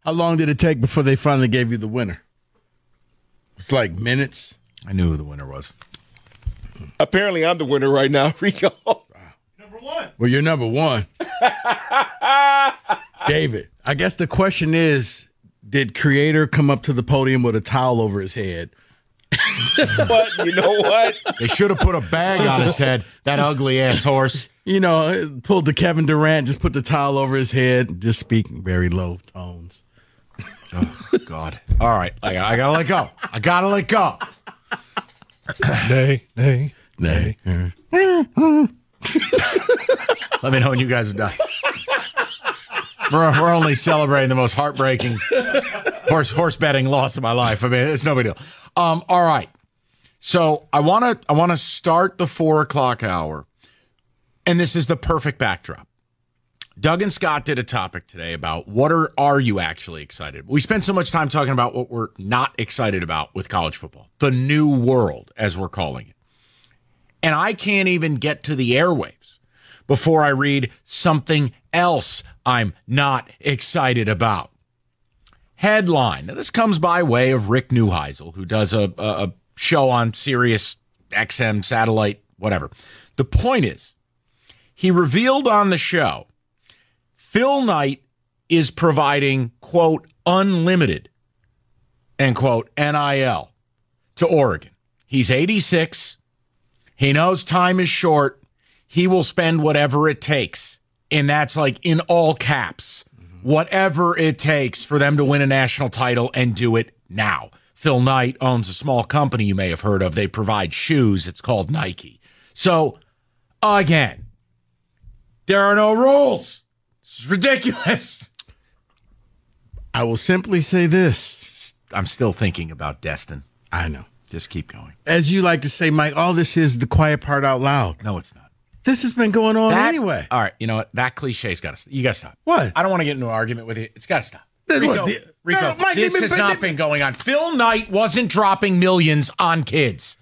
How long did it take before they finally gave you the winner? It's like minutes. I knew who the winner was. Apparently, I'm the winner right now, Rico. Number one. Well, you're number one. David, I guess the question is, did Creator come up to the podium with a towel over his head? But you know what? They should have put a bag on his head, that ugly-ass horse. You know, pulled the Kevin Durant, just put the towel over his head, just speaking very low tones. Oh, God. All right. I got to let go. I got to let go. Nay. Let me know when you guys are done. We're only celebrating the most heartbreaking horse betting loss of my life. I mean, it's no big deal. All right. So I want to start the 4 o'clock hour, and this is the perfect backdrop. Doug and Scott did a topic today about what are you actually excited about? We spent so much time talking about what we're not excited about with college football, the new world, as we're calling it. And I can't even get to the airwaves before I read something else I'm not excited about. Headline. Now, this comes by way of Rick Neuheisel, who does a show on Sirius XM satellite, whatever. The point is, he revealed on the show Phil Knight is providing, quote, unlimited, end quote, NIL to Oregon. He's 86. He knows time is short. He will spend whatever it takes. And that's like in all caps, whatever it takes for them to win a national title and do it now. Phil Knight owns a small company you may have heard of. They provide shoes. It's called Nike. So, again, there are no rules. It's ridiculous. I will simply say this. I'm still thinking about Destin. I know. Just keep going. As you like to say, Mike, all this is the quiet part out loud. No, it's not. This has been going on anyway. All right, you know what? That cliche's got to. You got to stop. What? I don't want to get into an argument with you. It's got to stop. Rico, Mike, this has not been going on. Phil Knight wasn't dropping millions on kids.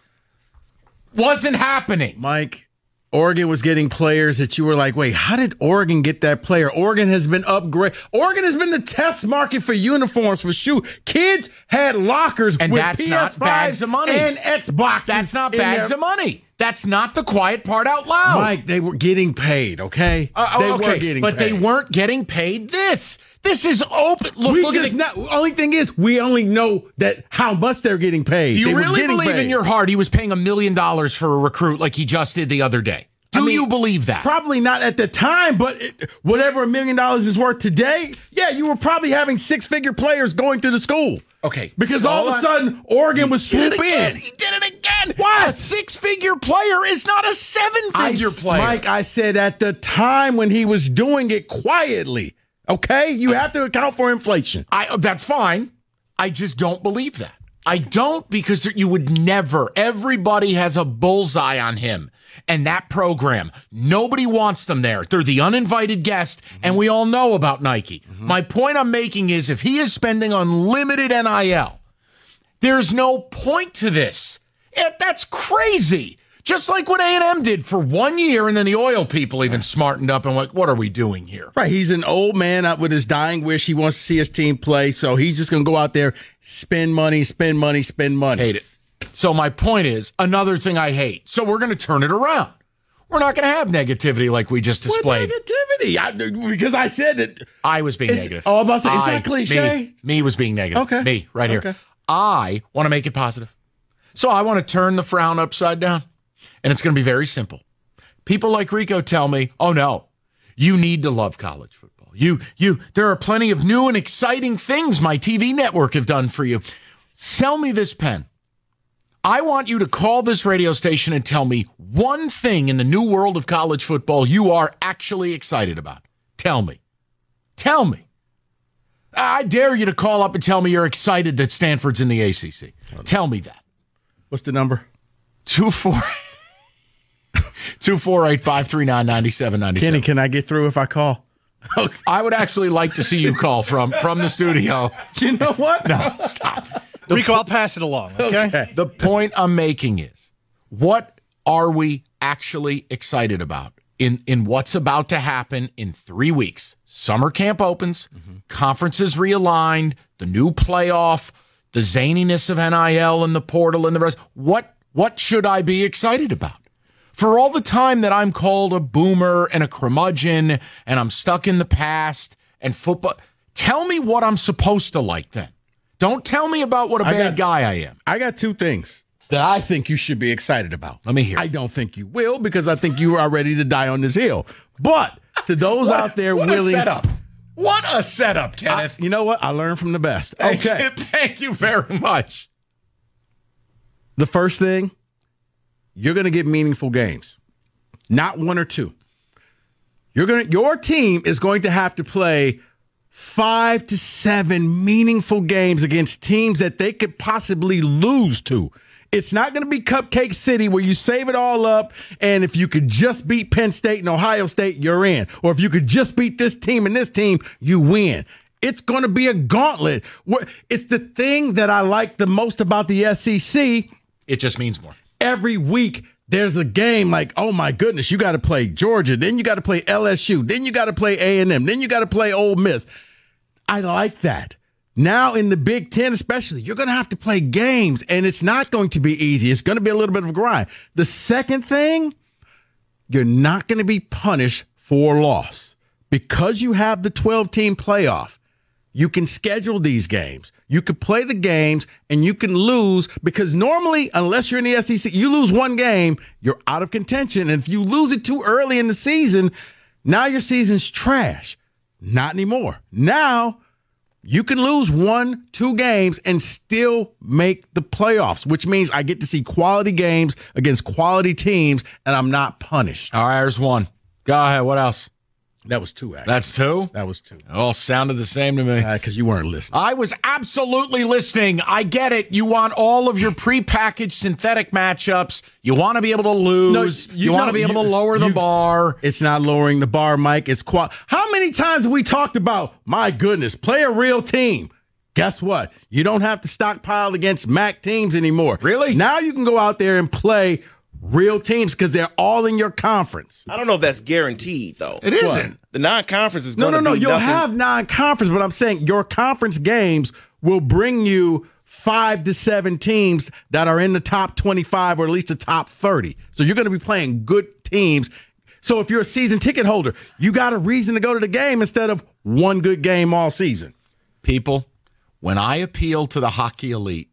Wasn't happening. Mike, Oregon was getting players that you were like, wait, how did Oregon get that player? Oregon has been upgraded. Oregon has been the test market for uniforms, for shoe. Kids had lockers and with that's PS5 not bags of money. And Xboxes. That's not bags of money. That's not the quiet part out loud. Mike, they were getting paid, okay? They were getting paid. They weren't getting paid this. This is open. Look at the only thing is, we only know that how much they're getting paid. Do you really believe in your heart he was paying $1 million for a recruit like he just did the other day? Do you believe that? Probably not at the time, but whatever $1 million is worth today, yeah, you were probably having 6-figure players going to the school. Okay. Because all of a sudden, Oregon was swoop in. He did it again. What? A 6-figure player is not a 7-figure player. Mike, I said at the time when he was doing it quietly. Okay? You have to account for inflation. That's fine. I just don't believe that. I don't, because you would never. Everybody has a bullseye on him and that program. Nobody wants them there. They're the uninvited guest, and we all know about Nike. My point I'm making is if he is spending unlimited NIL, there's no point to this. That's crazy. Just like what A&M did for 1 year, and then the oil people even smartened up and went, what are we doing here? Right, he's an old man out with his dying wish. He wants to see his team play, so he's just going to go out there, spend money. Hate it. So my point is, another thing I hate. So we're going to turn it around. We're not going to have negativity like we just displayed. What negativity? Because I said that. I was being negative. Oh, I'm about to say, is that cliche? Me was being negative. Okay. Me, right here. Okay. I want to make it positive. So I want to turn the frown upside down. And it's going to be very simple. People like Rico tell me, oh, no, you need to love college football. There are plenty of new and exciting things my TV network have done for you. Sell me this pen. I want you to call this radio station and tell me one thing in the new world of college football you are actually excited about. Tell me. Tell me. I dare you to call up and tell me you're excited that Stanford's in the ACC. Tell me that. What's the number? 248-539-9797. Kenny, can I get through if I call? Okay. I would actually like to see you call from the studio. You know what? No, stop. Rico, I'll pass it along, okay? The point I'm making is, what are we actually excited about in what's about to happen in 3 weeks. Summer camp opens, conferences realigned, the new playoff, the zaniness of NIL and the portal and the rest. What should I be excited about? For all the time that I'm called a boomer and a curmudgeon and I'm stuck in the past and football, tell me what I'm supposed to like then. Don't tell me about what a bad guy I am. I got two things that I think you should be excited about. Let me hear. I don't think you will because I think you are ready to die on this hill. But to those out there what willing... a setup. What a setup, Kenneth. You know what? I learned from the best. Okay. Thank you very much. The first thing, you're going to get meaningful games. Not one or two. Your team is going to have to play 5 to 7 meaningful games against teams that they could possibly lose to. It's not going to be Cupcake City where you save it all up, and if you could just beat Penn State and Ohio State, you're in. Or if you could just beat this team and this team, you win. It's going to be a gauntlet. It's the thing that I like the most about the SEC. It just means more. Every week, there's a game like, oh my goodness, you got to play Georgia, then you got to play LSU, then you got to play A&M, then you got to play Ole Miss. I like that. Now in the Big Ten especially, you're going to have to play games, and it's not going to be easy. It's going to be a little bit of a grind. The second thing, you're not going to be punished for loss. Because you have the 12-team playoff, you can schedule these games. You can play the games, and you can lose because normally, unless you're in the SEC, you lose one game, you're out of contention. And if you lose it too early in the season, now your season's trash. Not anymore. Now, you can lose 1-2 games and still make the playoffs, which means I get to see quality games against quality teams, and I'm not punished. All right, there's one. Go ahead. What else? That was 2, actually. That's 2? That was 2. It all sounded the same to me. Because you weren't listening. I was absolutely listening. I get it. You want all of your prepackaged synthetic matchups. You want to be able to lose. No, you want to be able to lower the bar. It's not lowering the bar, Mike. It's How many times have we talked about, my goodness, play a real team? Guess what? You don't have to stockpile against MAC teams anymore. Really? Now you can go out there and play real teams because they're all in your conference. I don't know if that's guaranteed, though. It isn't. The non-conference is going to No. be You'll nothing. have non-conference, but I'm saying your conference games will bring you 5 to 7 teams that are in the top 25 or at least the top 30. So you're going to be playing good teams. So if you're a season ticket holder, you got a reason to go to the game instead of one good game all season. People, when I appeal to the hockey elite,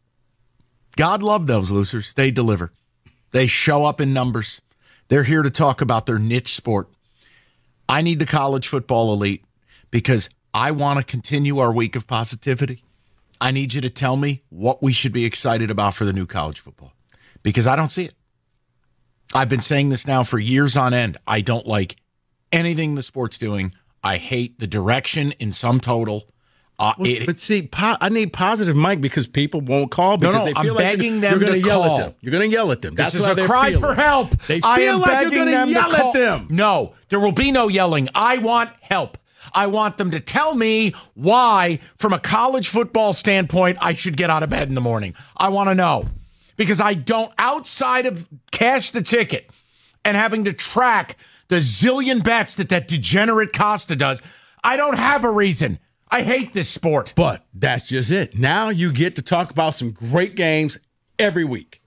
God love those losers. They deliver. They show up in numbers. They're here to talk about their niche sport. I need the college football elite because I want to continue our week of positivity. I need you to tell me what we should be excited about for the new college football because I don't see it. I've been saying this now for years on end. I don't like anything the sport's doing. I hate the direction in sum total. But see, I need positive, Mike, because people won't call because they feel I'm begging them you're to yell call. at them. You're going to yell at them. This is a cry for help. They I feel am like you're begging going them to yell to call. at them. No, there will be no yelling. I want help. I want them to tell me why, from a college football standpoint, I should get out of bed in the morning. I want to know. Because I don't, outside of cash the ticket and having to track the zillion bets that degenerate Costa does, I don't have a reason. I hate this sport. But that's just it. Now you get to talk about some great games every week.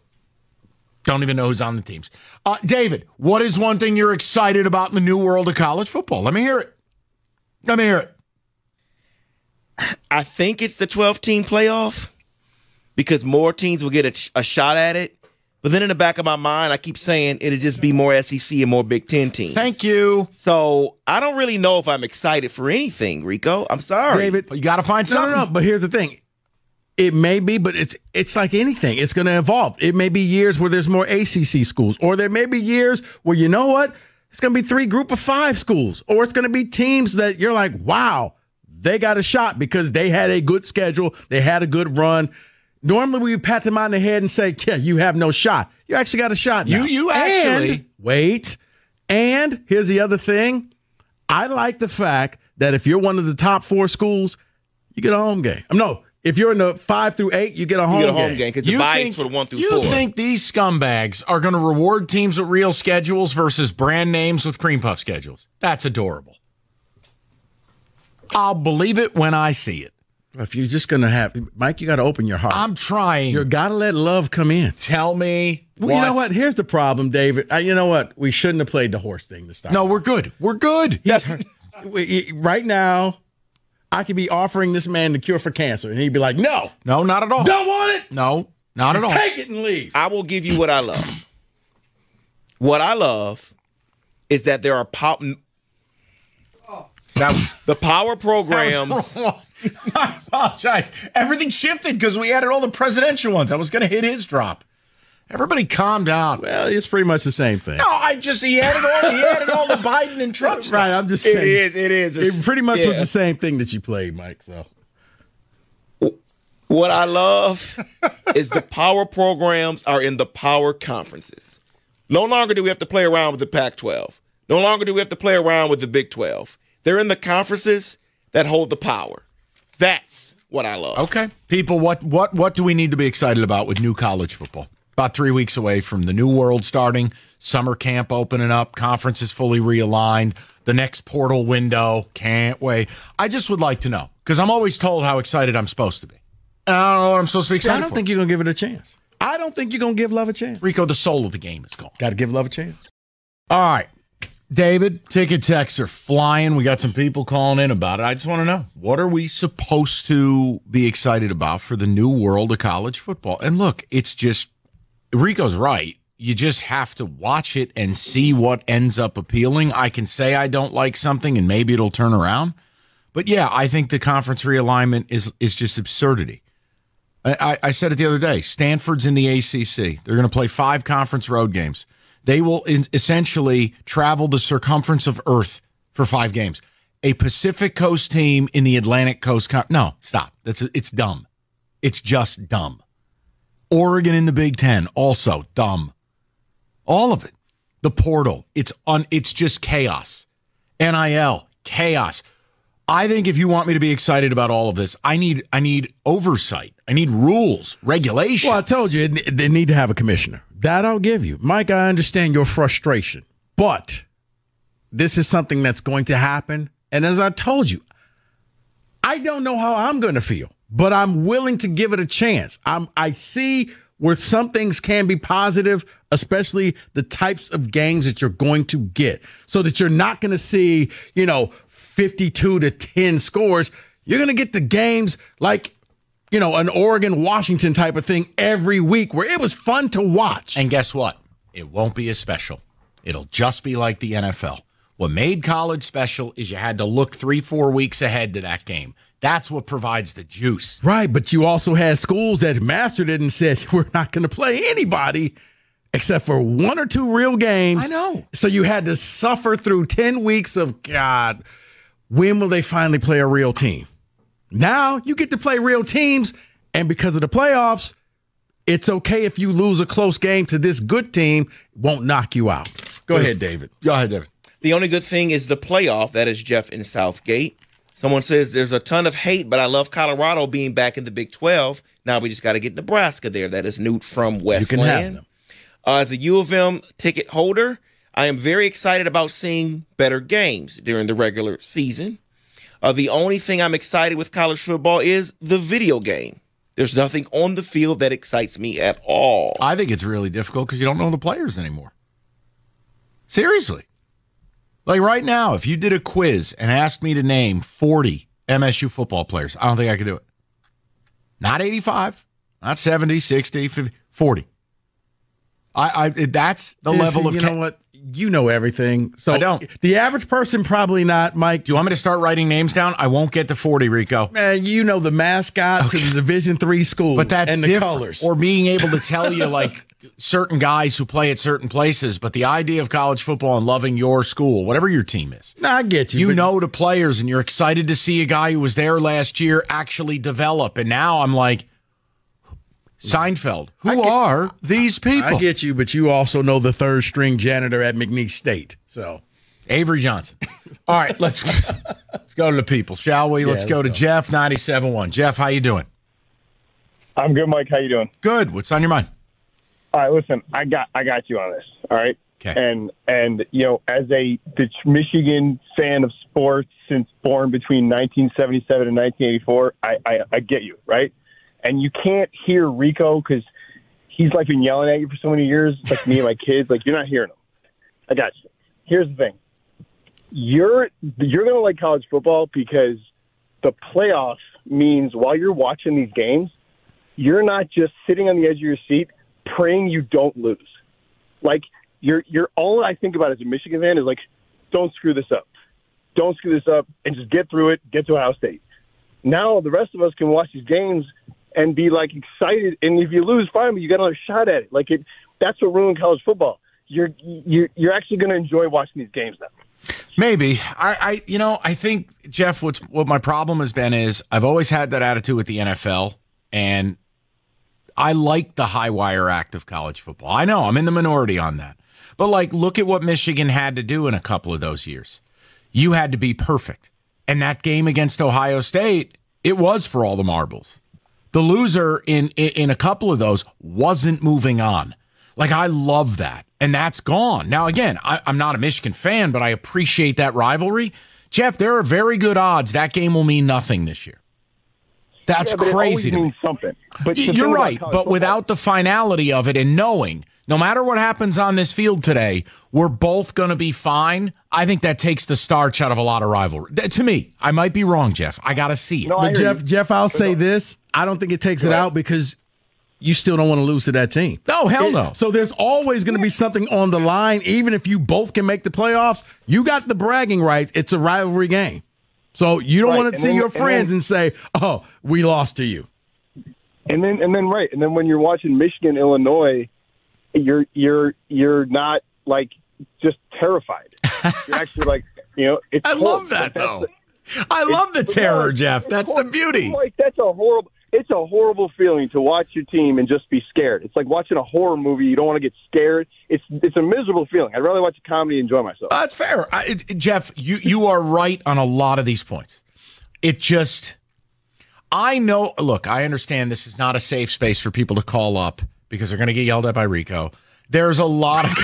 Don't even know who's on the teams. David, what is one thing you're excited about in the new world of college football? Let me hear it. I think it's the 12-team playoff because more teams will get a shot at it. But then in the back of my mind, I keep saying it'll just be more SEC and more Big Ten teams. Thank you. So I don't really know if I'm excited for anything, Rico. I'm sorry. David, you got to find something. No, but here's the thing. It may be, but it's like anything. It's going to evolve. It may be years where there's more ACC schools, or there may be years where, you know what, it's going to be 3 group of 5 schools, or it's going to be teams that you're like, wow, they got a shot because they had a good schedule. They had a good run. Normally, we would pat them on the head and say, yeah, you have no shot. You actually got a shot now. You actually. And, wait. And here's the other thing. I like the fact that if you're one of the top 4 schools, you get a home game. No, If you're in the 5 through 8, you get a home game. because the bias for the 1 through 4. You think these scumbags are going to reward teams with real schedules versus brand names with cream puff schedules? That's adorable. I'll believe it when I see it. If you're just going to have Mike, you got to open your heart. I'm trying. You got to let love come in. Tell me. Well, you know what? Here's the problem, David. You know what? We shouldn't have played the horse thing to start. No, we're good. We're good. Right now, I could be offering this man the cure for cancer, and he'd be like, no. No, not at all. Don't want it. No, not at all. Take it and leave. I will give you what I love. What I love is that there are the power programs. I apologize. Everything shifted because we added all the presidential ones. I was going to hit his drop. Everybody calm down. Well, it's pretty much the same thing. No, he added all the Biden and Trump stuff. Right, I'm just saying. It is. It pretty much was the same thing that you played, Mike. So, what I love is the power programs are in the power conferences. No longer do we have to play around with the Pac-12. No longer do we have to play around with the Big 12. They're in the conferences that hold the power. That's what I love. Okay. People, what do we need to be excited about with new college football? About 3 weeks away from the new world starting, summer camp opening up, conferences fully realigned, the next portal window. Can't wait. I just would like to know, because I'm always told how excited I'm supposed to be. And I don't know what I'm supposed to be excited I don't think you're going to give it a chance. I don't think you're going to give love a chance. Rico, the soul of the game is gone. Got to give love a chance. All right. David, ticket texts are flying. We got some people calling in about it. I just want to know, what are we supposed to be excited about for the new world of college football? And look, it's just, Rico's right. You just have to watch it and see what ends up appealing. I can say I don't like something and maybe it'll turn around. But yeah, I think the conference realignment is just absurdity. I said it the other day. Stanford's in the ACC. They're going to play 5 conference road games. They will essentially travel the circumference of Earth for 5 games. A Pacific Coast team in the Atlantic Coast. No, stop. It's dumb. It's just dumb. Oregon in the Big Ten, also dumb. All of it. The portal, it's just chaos. NIL, chaos. I think if you want me to be excited about all of this, I need oversight. I need rules, regulations. Well, I told you they need to have a commissioner. That I'll give you. Mike, I understand your frustration, but this is something that's going to happen. And as I told you, I don't know how I'm going to feel, but I'm willing to give it a chance. I see where some things can be positive, especially the types of games that you're going to get, so that you're not going to see, 52-10 scores. You're going to get the games like, an Oregon-Washington type of thing every week where it was fun to watch. And guess what? It won't be as special. It'll just be like the NFL. What made college special is you had to look 3-4 weeks ahead to that game. That's what provides the juice. Right, but you also had schools that mastered it and said, we're not going to play anybody except for 1 or 2 real games. I know. So you had to suffer through 10 weeks of, God, when will they finally play a real team? Now you get to play real teams, and because of the playoffs, it's okay if you lose a close game to this good team. It won't knock you out. Go ahead, David. Go ahead, David. The only good thing is the playoff. That is Jeff in Southgate. Someone says there's a ton of hate, but I love Colorado being back in the Big 12. Now we just got to get Nebraska there. That is Newt from Westland. You can have them. As a U of M ticket holder, I am very excited about seeing better games during the regular season. The only thing I'm excited with college football is the video game. There's nothing on the field that excites me at all. I think it's really difficult because you don't know the players anymore. Seriously. Like right now, if you did a quiz and asked me to name 40 MSU football players, I don't think I could do it. Not 85, not 70, 60, 50, 40. That's the level of... You know what? You know everything. So I don't. The average person probably not, Mike. Do you want me to start writing names down? I won't get to 40, Rico. Man, you know the mascot to the Division III school, but that's and the colors. Or being able to tell you like certain guys who play at certain places, but the idea of college football and loving your school, whatever your team is. No, I get you. You know the players, and you're excited to see a guy who was there last year actually develop. And now I'm like, Seinfeld, who are these people? I get you, but you also know the third string janitor at McNeese State. So Avery Johnson. All right, let's go to the people, shall we? Let's go to Jeff 97.1. Jeff, how you doing? I'm good, Mike. How you doing? Good. What's on your mind? All right, listen, I got you on this. All right. Okay. And as a Michigan fan of sports since born between 1977 and 1984, I get you, right? And you can't hear Rico because he's like been yelling at you for so many years, like me and my kids. Like, you're not hearing him. I got you. Here's the thing: you're gonna like college football because the playoffs means while you're watching these games, you're not just sitting on the edge of your seat praying you don't lose. Like, you're all I think about as a Michigan fan is like, don't screw this up. Don't screw this up and just get through it, get to Ohio State. Now the rest of us can watch these games and be like excited, and if you lose, fine, but you got another shot at it. Like, that's what ruined college football. You're actually going to enjoy watching these games now. Maybe. I think, Jeff, what my problem has been is I've always had that attitude with the NFL, and I like the high wire act of college football. I know I'm in the minority on that. But, like, look at what Michigan had to do in a couple of those years. You had to be perfect. And that game against Ohio State, it was for all the marbles. The loser in a couple of those wasn't moving on. Like, I love that. And that's gone. Now, again, I'm not a Michigan fan, but I appreciate that rivalry. Jeff, there are very good odds that game will mean nothing this year. That's crazy to me. Means something. But you're right. But without the finality of it and knowing, no matter what happens on this field today, we're both going to be fine. I think that takes the starch out of a lot of rivalry. To me, I might be wrong, Jeff. I got to see it. No, But Jeff, I'll say this. I don't think it takes it out because you still don't want to lose to that team. No, hell no. So there's always going to be something on the line. Even if you both can make the playoffs, you got the bragging rights. It's a rivalry game. So you don't want to see your friends and say, oh, we lost to you. And then when you're watching Michigan, Illinois, you're not like just terrified. You're actually like, it's I love that, though. I love the terror, Jeff. That's the beauty. Like, it's a horrible feeling to watch your team and just be scared. It's like watching a horror movie. You don't want to get scared. It's a miserable feeling. I'd rather watch a comedy and enjoy myself. That's fair. Jeff, you are right on a lot of these points. It just, I know, look, I understand this is not a safe space for people to call up because they're going to get yelled at by Rico. There's a lot of,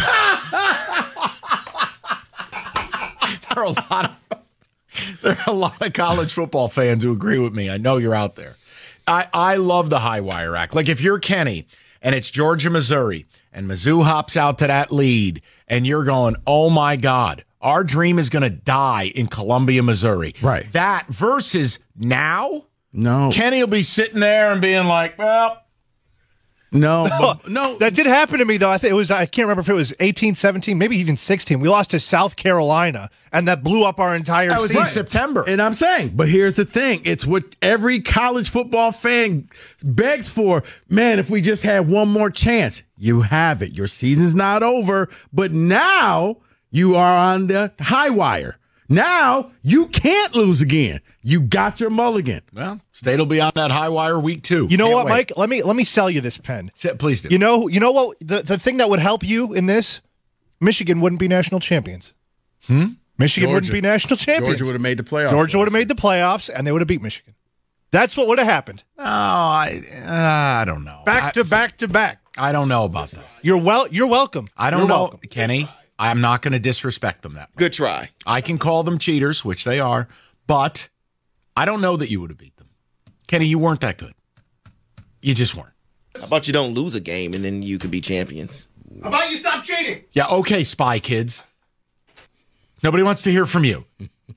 there are a lot of college football fans who agree with me. I know you're out there. I love the high wire act. Like, if you're Kenny and it's Georgia, Missouri, and Mizzou hops out to that lead, and you're going, oh my God, our dream is going to die in Columbia, Missouri. Right. That versus now, No. Kenny will be sitting there and being like, well, No. That did happen to me, though. I can't remember if it was 18, 17, maybe even 16. We lost to South Carolina, and that blew up our entire that was season. in September. And I'm saying, but here's the thing. It's what every college football fan begs for. Man, if we just had one more chance, you have it. Your season's not over, but now you are on the high wire. Now you can't lose again. You got your mulligan. Well, State will be on that high wire week 2. You know Can't what, wait. Mike? Let me sell you this pen. Please do. You know what? The thing that would help you in this, Michigan wouldn't be national champions. Michigan wouldn't be national champions. Georgia would have made the playoffs. Georgia would have made the playoffs, and they would have beat Michigan. That's what would have happened. Oh, I don't know. Back to back. I don't know about that. You're welcome. I don't You're know, welcome. Kenny. I'm not going to disrespect them that much. Good try. I can call them cheaters, which they are, but I don't know that you would have beat them. Kenny, you weren't that good. You just weren't. How about you don't lose a game and then you could be champions? How about you stop cheating? Yeah, okay, Spy Kids. Nobody wants to hear from you.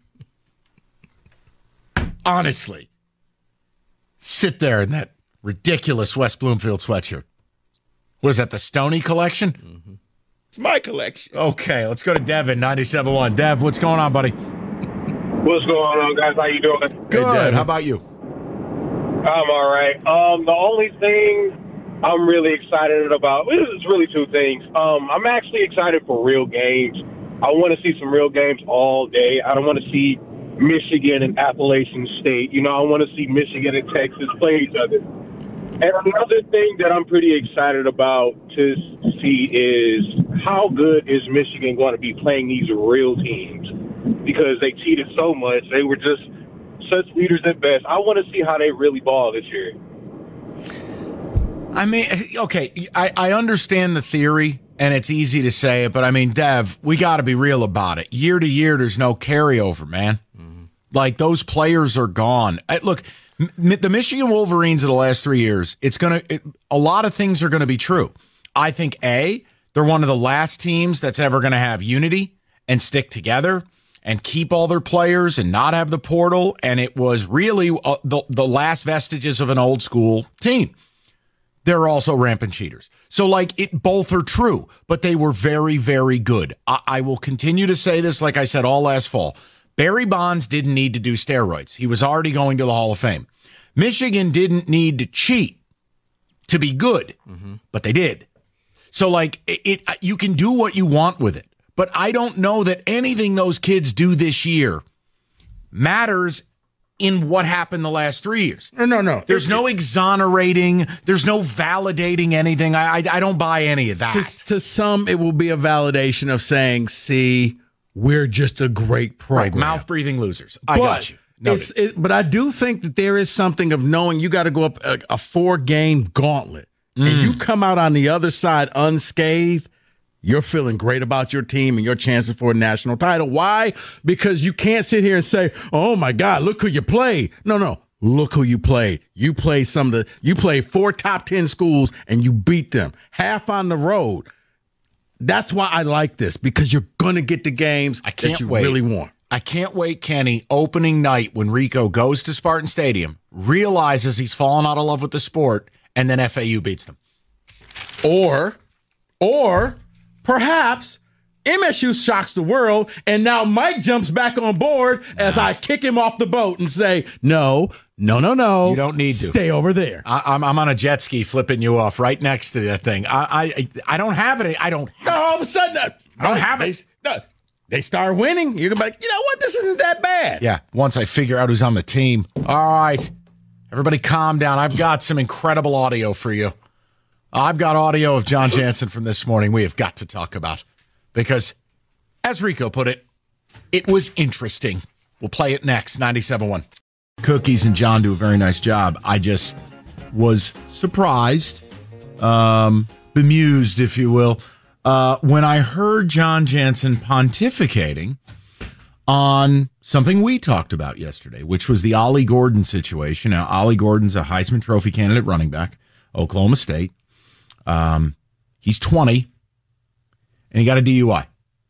Honestly. Sit there in that ridiculous West Bloomfield sweatshirt. What is that, the Stoney collection? Mm-hmm. It's my collection. Okay, let's go to Devin, 97.1. Dev, what's going on, buddy? What's going on, guys? How you doing? Good. Devin. How about you? I'm all right. The only thing I'm really excited about is really two things. I'm actually excited for real games. I want to see some real games all day. I don't want to see Michigan and Appalachian State. I want to see Michigan and Texas play each other. And another thing that I'm pretty excited about to see is how good is Michigan going to be playing these real teams, because they cheated so much. They were just such leaders at best. I want to see how they really ball this year. I mean, okay, I understand the theory, and it's easy to say it, but I mean, Dev, we got to be real about it. Year to year, there's no carryover, man. Like, those players are gone. Look, the Michigan Wolverines of the last 3 years, a lot of things are going to be true. I think, A, they're one of the last teams that's ever going to have unity and stick together and keep all their players and not have the portal. And it was really the last vestiges of an old school team. They're also rampant cheaters. So, like, both are true, but they were very, very good. I will continue to say this, like I said all last fall. Barry Bonds didn't need to do steroids. He was already going to the Hall of Fame. Michigan didn't need to cheat to be good, but they did. So, like, you can do what you want with it. But I don't know that anything those kids do this year matters in what happened the last 3 years. No. There's no exonerating. There's no validating anything. I don't buy any of that. To some, it will be a validation of saying, see, we're just a great program. Right, mouth-breathing losers. I got you. But I do think that there is something of knowing you got to go up a 4-game gauntlet, and you come out on the other side unscathed. You're feeling great about your team and your chances for a national title. Why? Because you can't sit here and say, oh, my God, look who you played. No. Look who you played. You played you played 4 top 10 schools and you beat them. Half on the road. That's why I like this, because you're going to get the games that you really want. I can't wait, Kenny, opening night when Rico goes to Spartan Stadium, realizes he's fallen out of love with the sport, and then FAU beats them. Or perhaps MSU shocks the world, and now Mike jumps back on board as I kick him off the boat and say, no. You don't need to. Stay over there. I'm on a jet ski flipping you off right next to that thing. I don't have it. I don't have all of a sudden, I don't have it. They start winning. You're going to be like, you know what? This isn't that bad. Yeah, once I figure out who's on the team. All right. Everybody calm down. I've got some incredible audio for you. I've got audio of John Jansen from this morning we have got to talk about because, as Rico put it, it was interesting. We'll play it next, 97.1. Cookies and John do a very nice job. I just was surprised, bemused, if you will, when I heard John Jansen pontificating on something we talked about yesterday, which was the Ollie Gordon situation. Now, Ollie Gordon's a Heisman Trophy candidate running back, Oklahoma State. He's 20, and he got a DUI.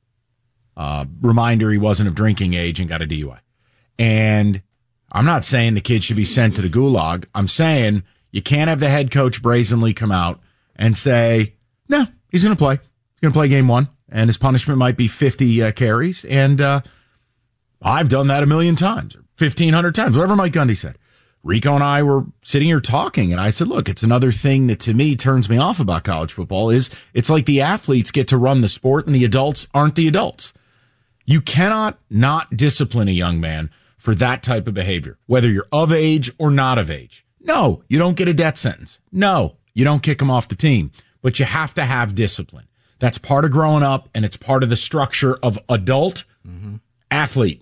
Reminder, he wasn't of drinking age and got a DUI. And I'm not saying the kid should be sent to the gulag. I'm saying you can't have the head coach brazenly come out and say, no, he's going to play. He's going to play game 1, and his punishment might be 50 carries. And I've done that 1,000,000 times, or 1,500 times, whatever Mike Gundy said. Rico and I were sitting here talking, and I said, look, it's another thing that to me turns me off about college football is it's like the athletes get to run the sport and the adults aren't the adults. You cannot not discipline a young man for that type of behavior, whether you're of age or not of age. No, you don't get a death sentence. No, you don't kick him off the team, but you have to have discipline. That's part of growing up, and it's part of the structure of adult athlete.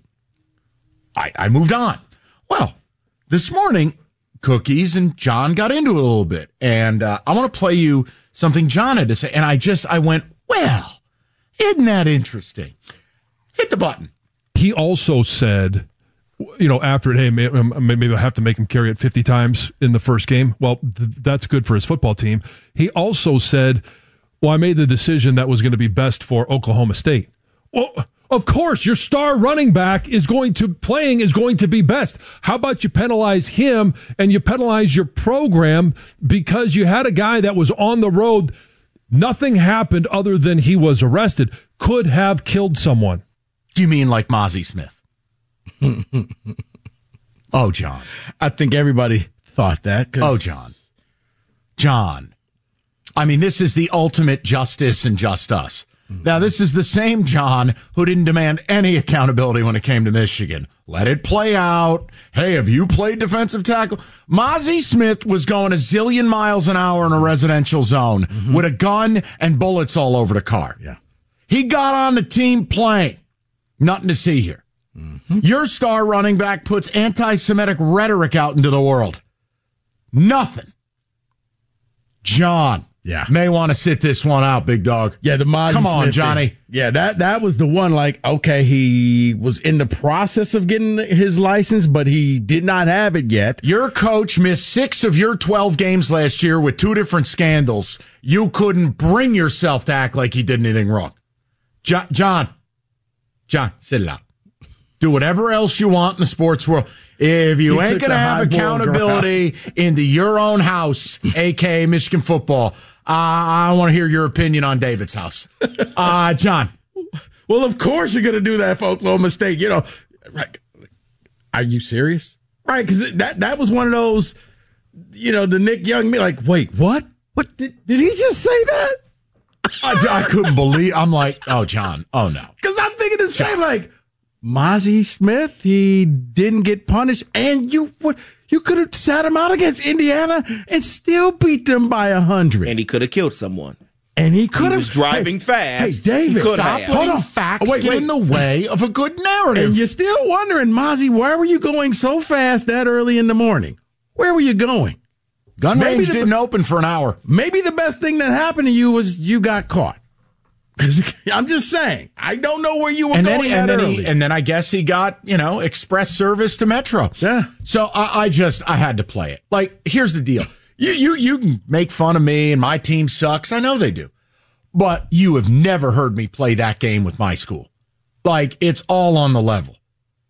I moved on. Well, this morning, Cookies and John got into it a little bit, and I want to play you something John had to say, and I went, well, isn't that interesting? Hit the button. He also said, after it, hey, maybe I'll have to make him carry it 50 times in the first game. Well, that's good for his football team. He also said, well, I made the decision that was going to be best for Oklahoma State. Well, of course, your star running back is going to be best. How about you penalize him and you penalize your program because you had a guy that was on the road. Nothing happened other than he was arrested. Could have killed someone. Do you mean like Mozzie Smith? Oh, John. I think everybody thought that. Oh, John. I mean, this is the ultimate justice and just us. Now, this is the same John who didn't demand any accountability when it came to Michigan. Let it play out. Hey, have you played defensive tackle? Mozzie Smith was going a zillion miles an hour in a residential zone with a gun and bullets all over the car. Yeah. He got on the team plane. Nothing to see here. Your star running back puts anti-Semitic rhetoric out into the world. Nothing. John. Yeah. May want to sit this one out, big dog. Yeah, the Mozzie Come on, Smith Johnny. thing. Yeah, that was the one, like, okay, he was in the process of getting his license, but he did not have it yet. Your coach missed 6 of your 12 games last year with 2 different scandals. You couldn't bring yourself to act like he did anything wrong. John, sit it out. Do whatever else you want in the sports world. If you ain't going to have accountability into your own house, a.k.a. Michigan football, I want to hear your opinion on David's house. John. Well, of course you're going to do that for Oklahoma State. You know, right? Are you serious? Right, because that was one of those, you know, the Nick Young, like, wait, what? What did he just say that? I couldn't believe. I'm like, oh, John. Oh, no. Because I'm thinking the same, like, Mozzie Smith, he didn't get punished, and you could have sat him out against Indiana and still beat them by 100. And he could have killed someone. And he could have. He was driving fast. Hey, David, stop letting facts get in the way of a good narrative. And you're still wondering, Mozzie, why were you going so fast that early in the morning? Where were you going? Gun range didn't open for an hour. Maybe the best thing that happened to you was you got caught. I'm just saying. I don't know where you were going early. And then I guess he got, express service to Metro. Yeah. So I had to play it. Like, here's the deal. You can make fun of me and my team sucks. I know they do. But you have never heard me play that game with my school. Like, it's all on the level.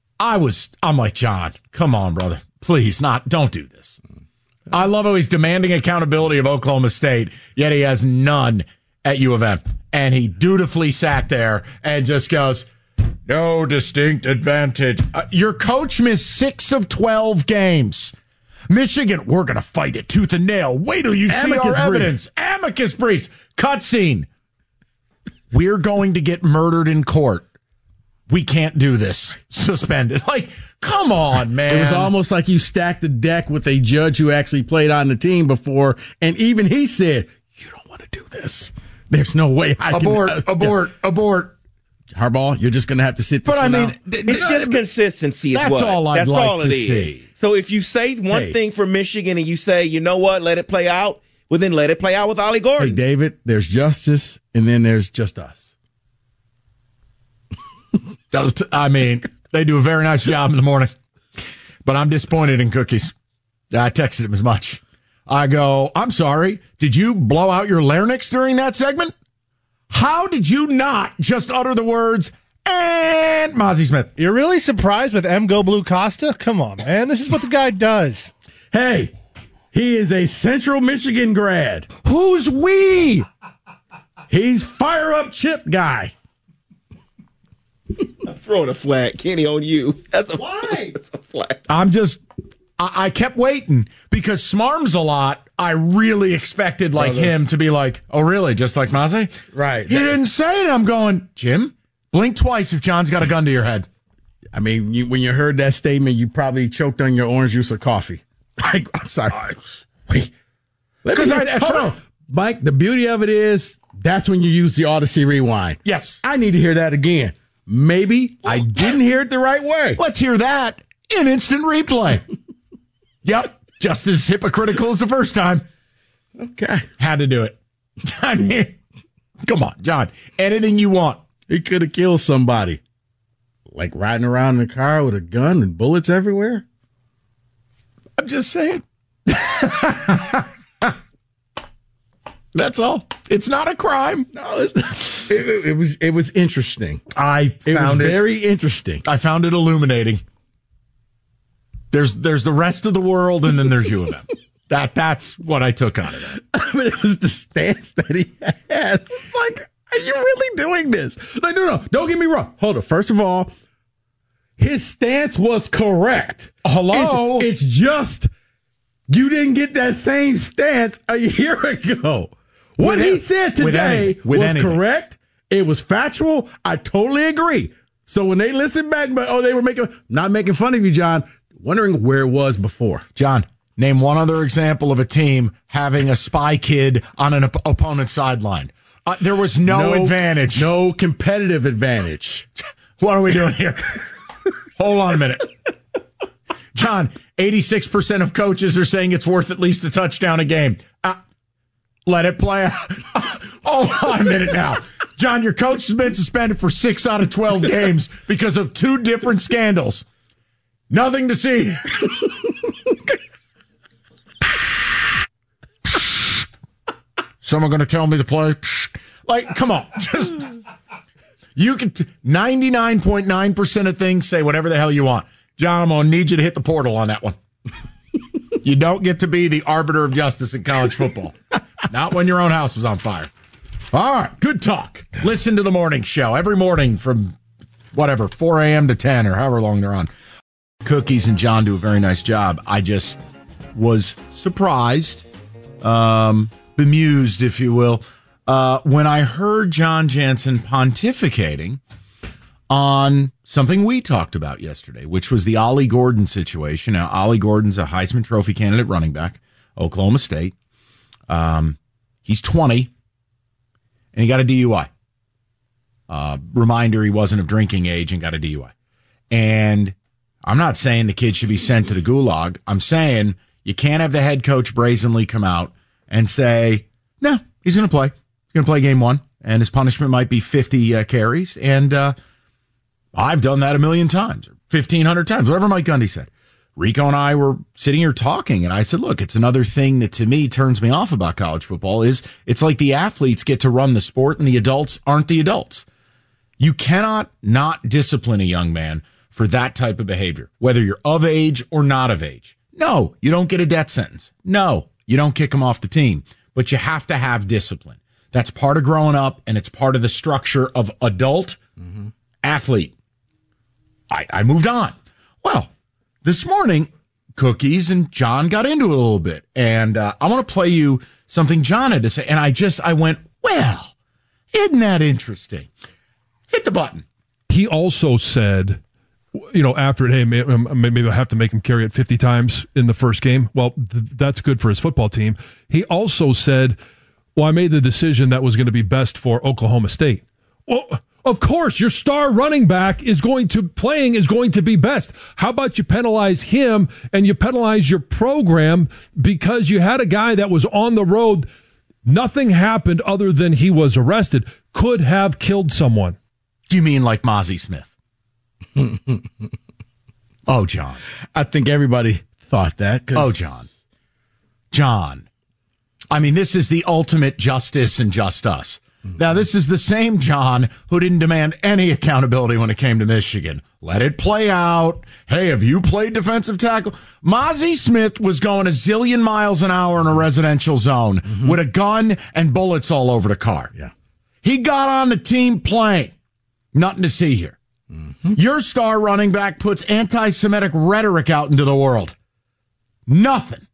I'm like, John, come on, brother. Please, don't do this. I love how he's demanding accountability of Oklahoma State, yet he has none at U of M. And he dutifully sat there and just goes, no distinct advantage. Your coach missed 6 of 12 games. Michigan, we're going to fight it tooth and nail. Wait till you see our evidence. Amicus briefs. Cutscene. We're going to get murdered in court. We can't do this. Suspended. Like, come on, man. It was almost like you stacked the deck with a judge who actually played on the team before, and even he said, you don't want to do this. There's no way I can... Abort. Harbaugh, you're just going to have to sit this one out. It's just consistency is that's what. all I'd that's like all to it see. Is. So if you say one thing for Michigan and you say, you know what, let it play out, well, then let it play out with Ollie Gordon. Hey, David, there's justice, and then there's just us. They do a very nice job in the morning. But I'm disappointed in Cookies. I texted him as much. I go, I'm sorry, did you blow out your larynx during that segment? How did you not just utter the words, and Mozzie Smith? You're really surprised with M. Go Blue Costa? Come on, man. This is what the guy does. Hey, he is a Central Michigan grad. Who's we? He's Fire Up Chip guy. I'm throwing a flag, Kenny, on you. That's a flag. I kept waiting because Smarms a lot. I really expected him to be like, oh, really? Just like Mozzie? Right. He didn't say it. I'm going, Jim, blink twice if John's got a gun to your head. I mean, when you heard that statement, you probably choked on your orange juice or coffee. I'm sorry. Wait. Hold on. Mike, the beauty of it is that's when you use the Odyssey Rewind. Yes. I need to hear that again. Maybe I didn't hear it the right way. Let's hear that in instant replay. Yep. Just as hypocritical as the first time. Okay. Had to do it. I mean, come on, John. Anything you want. He could have killed somebody. Like riding around in the car with a gun and bullets everywhere. I'm just saying. That's all. It's not a crime. No, it's not. It was interesting. It was very interesting. I found it illuminating. There's the rest of the world, and then there's U of M. That's what I took out of that. But it was the stance that he had. Like, are you really doing this? Like, no. Don't get me wrong. Hold on. First of all, his stance was correct. Hello? It's just you didn't get that same stance a year ago. What he said today was correct. It was factual. I totally agree. So when they listened back, they were not making fun of you, John, wondering where it was before. John, name one other example of a team having a spy kid on an opponent's sideline. There was no advantage. No competitive advantage. What are we doing here? Hold on a minute. John, 86% of coaches are saying it's worth at least a touchdown a game. Let it play out. Hold on a minute now. John, your coach has been suspended for 6 out of 12 games because of 2 different scandals. Nothing to see. Someone going to tell me to play? Like, come on. Just you can 99.9% of things say whatever the hell you want. John, I'm going to need you to hit the portal on that one. You don't get to be the arbiter of justice in college football. Not when your own house was on fire. All right, good talk. Listen to the morning show every morning from 4 a.m. to 10 or however long they're on. Cookies and John do a very nice job. I just was surprised, bemused, if you will, when I heard John Jansen pontificating on something we talked about yesterday, which was the Ollie Gordon situation. Now, Ollie Gordon's a Heisman Trophy candidate running back, Oklahoma State. He's 20, and he got a DUI. Reminder, he wasn't of drinking age and got a DUI. And I'm not saying the kid should be sent to the gulag. I'm saying you can't have the head coach brazenly come out and say, no, he's going to play. He's going to play game 1, and his punishment might be 50 carries. And I've done that 1,000,000 times, or 1,500 times, whatever Mike Gundy said. Rico and I were sitting here talking, and I said, look, it's another thing that to me turns me off about college football is it's like the athletes get to run the sport and the adults aren't the adults. You cannot not discipline a young man for that type of behavior, whether you're of age or not of age. No, you don't get a death sentence. No, you don't kick him off the team, but you have to have discipline. That's part of growing up, and it's part of the structure of adult athlete. I moved on. Well, this morning, Cookies and John got into it a little bit, and I want to play you something John had to say, and I went, well, isn't that interesting? Hit the button. He also said, after it, hey, maybe I'll have to make him carry it 50 times in the first game. Well, that's good for his football team. He also said, well, I made the decision that was going to be best for Oklahoma State. Well, of course, your star running back is going to be best. How about you penalize him and you penalize your program because you had a guy that was on the road. Nothing happened other than he was arrested. Could have killed someone. Do you mean like Mozzie Smith? Oh, John. I think everybody thought that. Oh, John. I mean, this is the ultimate justice and just us. Now, this is the same John who didn't demand any accountability when it came to Michigan. Let it play out. Hey, have you played defensive tackle? Mozzie Smith was going a zillion miles an hour in a residential zone with a gun and bullets all over the car. Yeah. He got on the team plane. Nothing to see here. Your star running back puts anti-Semitic rhetoric out into the world. Nothing.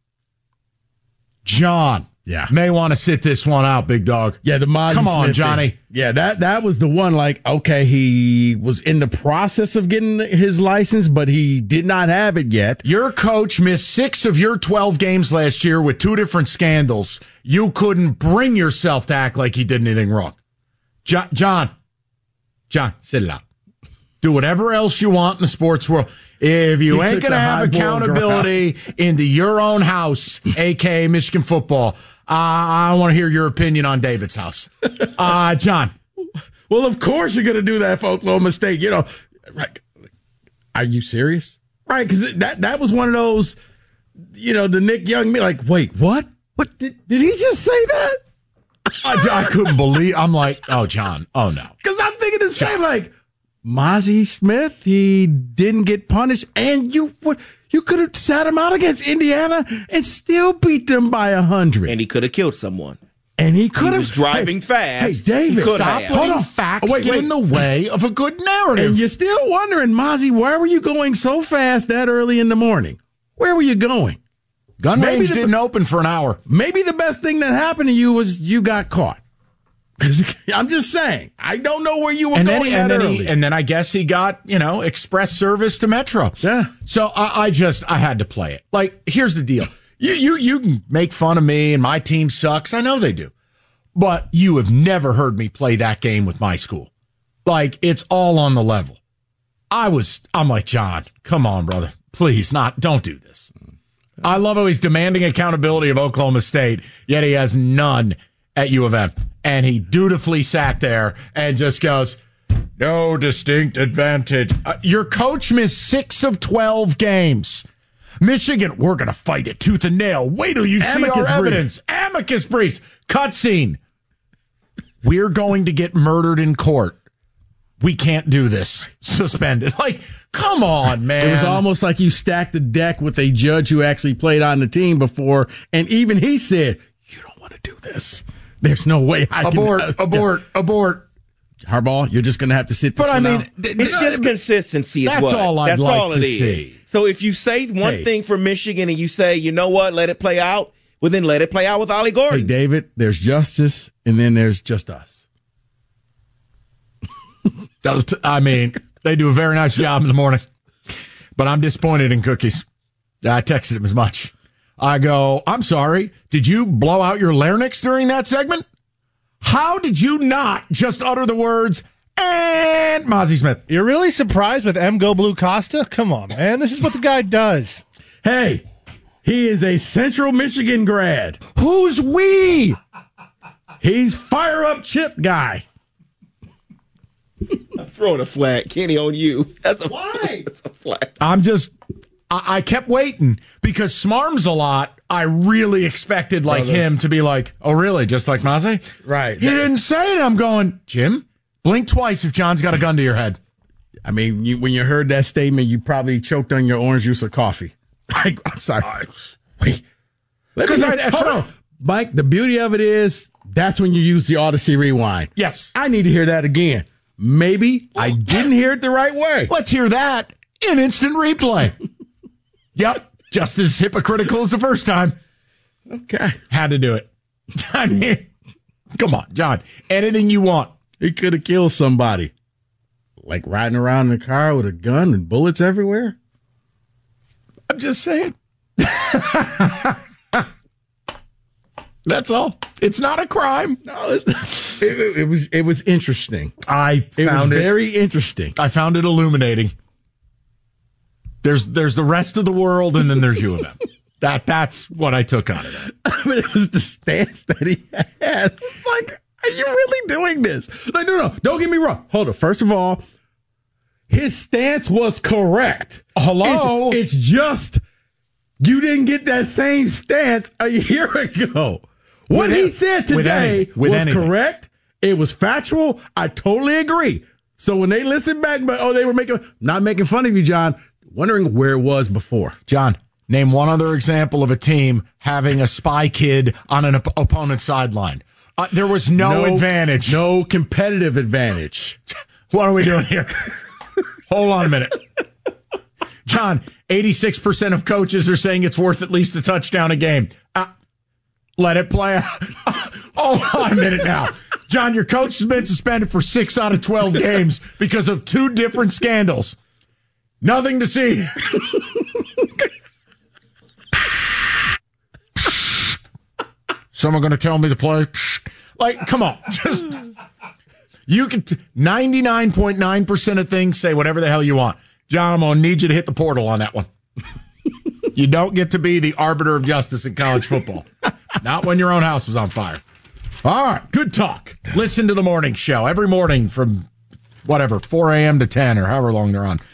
John. Yeah. May want to sit this one out, big dog. Yeah, the Mozzie Come on, Smith Johnny. thing. Yeah, that was the one, okay, he was in the process of getting his license, but he did not have it yet. Your coach missed 6 of your 12 games last year with 2 different scandals. You couldn't bring yourself to act like he did anything wrong. John, sit it out. Do whatever else you want in the sports world. If you ain't going to have accountability into your own house, a.k.a. Michigan football, I want to hear your opinion on David's house. John. Well, of course you're going to do that for Oklahoma State. Right. Are you serious? Right, because that was one of those, the Nick Young, wait, what? What, did he just say that? I couldn't believe, I'm like, oh, John, oh, no. Because I'm thinking the same, Mozzie Smith, he didn't get punished, and you could have sat him out against Indiana and still beat them by 100. And he could have killed someone. And he could have. He was driving fast. Hey, David, stop putting facts get in the way of a good narrative. And you're still wondering, Mozzie, why were you going so fast that early in the morning? Where were you going? Gun range didn't open for an hour. Maybe the best thing that happened to you was you got caught. I'm just saying. I don't know where you were going early. And then I guess he got, express service to Metro. Yeah. So I had to play it. Here's the deal. You can make fun of me and my team sucks. I know they do. But you have never heard me play that game with my school. It's all on the level. I'm like, John, come on, brother. Please, don't do this. I love how he's demanding accountability of Oklahoma State, yet he has none at U of M. And he dutifully sat there and just goes, no distinct advantage. Your coach missed 6 of 12 games. Michigan, we're going to fight it tooth and nail. Wait till you see our evidence. Amicus briefs. Cutscene. We're going to get murdered in court. We can't do this. Suspended. Like, come on, man. It was almost like you stacked the deck with a judge who actually played on the team before, and even he said, you don't want to do this. There's no way I can. Abort. Harbaugh, you're just going to have to sit this one out. It's just consistency. That's all I'd like to see. So if you say one thing for Michigan and you say, you know what, let it play out, well, then let it play out with Ollie Gordon. Hey, David, there's justice, and then there's just us. They do a very nice job in the morning, but I'm disappointed in Cookies. I texted him as much. I go, I'm sorry, did you blow out your larynx during that segment? How did you not just utter the words, and Mozzie Smith? You're really surprised with M. Go Blue Costa? Come on, man. This is what the guy does. Hey, he is a Central Michigan grad. Who's we? He's fire up chip guy. I'm throwing a flag, Kenny, on you. That's a flag. That's a flag. I kept waiting because Smarms a lot. I really expected him to be like, oh, really? Just like Mozzie? Right. He didn't say it. I'm going, Jim, blink twice if John's got a gun to your head. I mean, when you heard that statement, you probably choked on your orange juice or coffee. I'm sorry. Wait. Hold on. Mike, the beauty of it is that's when you use the Odyssey Rewind. Yes. I need to hear that again. Maybe I didn't hear it the right way. Let's hear that in instant replay. Yep. Just as hypocritical as the first time. Okay. Had to do it. I mean, come on, John. Anything you want. He could have killed somebody. Like riding around in a car with a gun and bullets everywhere. I'm just saying. That's all. It's not a crime. No, it's not. It was interesting. It was very interesting. I found it illuminating. There's the rest of the world, and then there's U of M. That's what I took out of that. But it was the stance that he had. It's like, are you really doing this? Like, no, don't get me wrong. Hold on. First of all, his stance was correct. Hello? It's just you didn't get that same stance a year ago. What he said today was correct. It was factual. I totally agree. So when they listen back, they were not making fun of you, John, wondering where it was before. John, name one other example of a team having a spy kid on an opponent's sideline. There was no advantage. No competitive advantage. What are we doing here? Hold on a minute. John, 86% of coaches are saying it's worth at least a touchdown a game. Let it play out. Hold on a minute now. John, your coach has been suspended for 6 out of 12 games because of 2 different scandals. Nothing to see. Someone going to tell me to play? Like, come on. Just you can 99.9% of things say whatever the hell you want. John, I'm going to need you to hit the portal on that one. You don't get to be the arbiter of justice in college football. Not when your own house was on fire. All right, good talk. Listen to the morning show every morning from 4 a.m. to 10 or however long they're on.